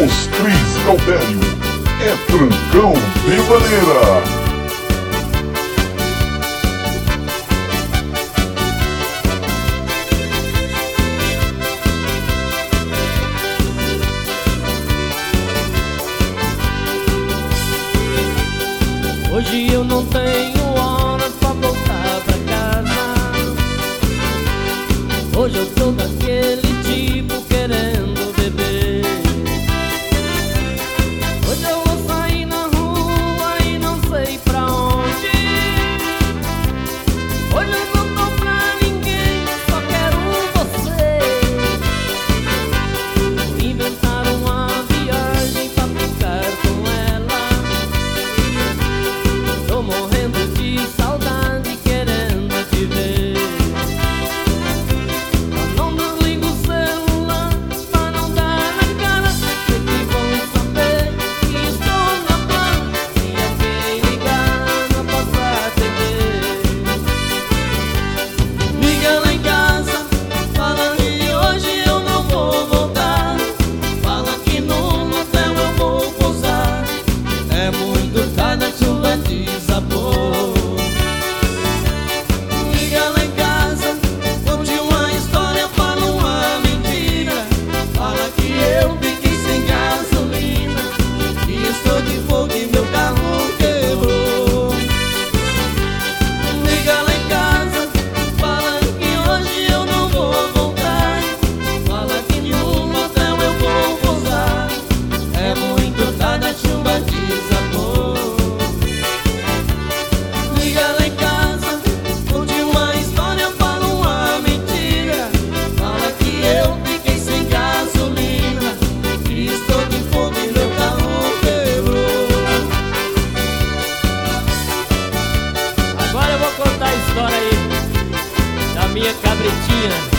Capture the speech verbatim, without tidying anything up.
os três Gaudério, é trancão de maneira. Hoje eu não tenho horas pra voltar pra casa. Hoje eu sou daquele tipo querendo beber. Hoje eu vou sair na rua e não sei pra onde. Hoje eu não tô pra ninguém, só quero você. Vou inventar uma viagem pra ficar com ela. Tô morrendo de saudade, querendo te ver. Mas não desligo o celular pra não dar na cara. Sei que vão saber que estou na barra. Se alguém ligar, não posso atender. Liga lá em casa, fala que hoje eu não vou voltar. Fala que no motel eu vou pousar. É muito tarde, a chuva desabou. Liga lá em casa, conte uma história, fala uma mentira. Fala que eu fiquei sem gasolina e estou de fogo e meu carro quebrou. Liga lá em casa, fala que hoje eu não vou voltar. Fala que no motel eu vou pousar. É muito tarde, a chuva desabou. Liga lá em casa, conte uma história, fala uma mentira. Fala que eu fiquei sem gasolina e estou de fogo e meu carro quebrou. Agora eu vou contar a história aí da minha cabritinha.